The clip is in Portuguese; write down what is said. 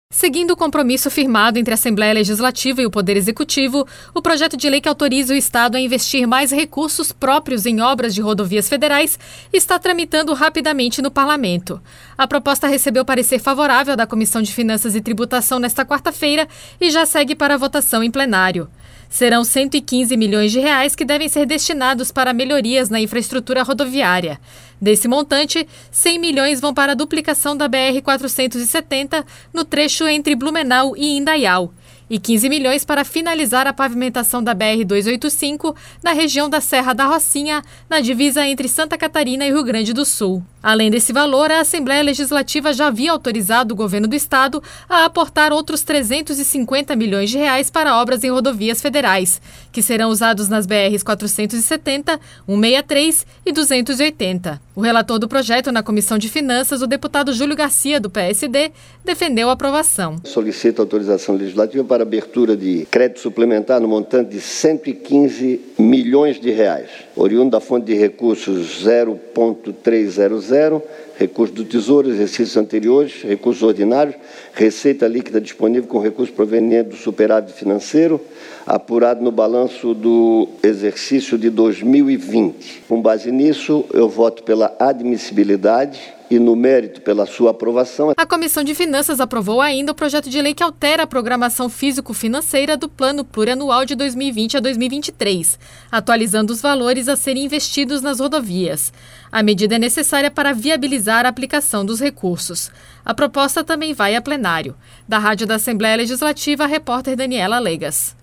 Seguindo o compromisso firmado entre a Assembleia Legislativa e o Poder Executivo, o projeto de lei que autoriza o Estado a investir mais recursos próprios em obras de rodovias federais está tramitando rapidamente no Parlamento. A proposta recebeu parecer favorável da Comissão de Finanças e Tributação nesta quarta-feira e já segue para a votação em plenário. Serão 115 milhões de reais que devem ser destinados para melhorias na infraestrutura rodoviária. Desse montante, 100 milhões vão para a duplicação da BR-470 no trecho entre Blumenau e Indaial e 15 milhões para finalizar a pavimentação da BR-285 na região da Serra da Rocinha, na divisa entre Santa Catarina e Rio Grande do Sul. Além desse valor, a Assembleia Legislativa já havia autorizado o governo do estado a aportar outros 350 milhões de reais para obras em rodovias federais, que serão usados nas BRs 470, 163 e 280. O relator do projeto na Comissão de Finanças, o deputado Júlio Garcia, do PSD, defendeu a aprovação. Solicito autorização legislativa para abertura de crédito suplementar no montante de 115 milhões de reais, oriundo da fonte de recursos 0.300, recursos do Tesouro, exercícios anteriores, recursos ordinários, receita líquida disponível com recurso proveniente do superávit financeiro, apurado no balanço do exercício de 2020. Com base nisso, eu voto pela admissibilidade e, no mérito, pela sua aprovação. A Comissão de Finanças aprovou ainda o projeto de lei que altera a programação físico-financeira do Plano Plurianual de 2020 a 2023, atualizando os valores a serem investidos nas rodovias. A medida é necessária para viabilizar a aplicação dos recursos. A proposta também vai a plenário. Da Rádio da Assembleia Legislativa, a repórter Daniela Legas.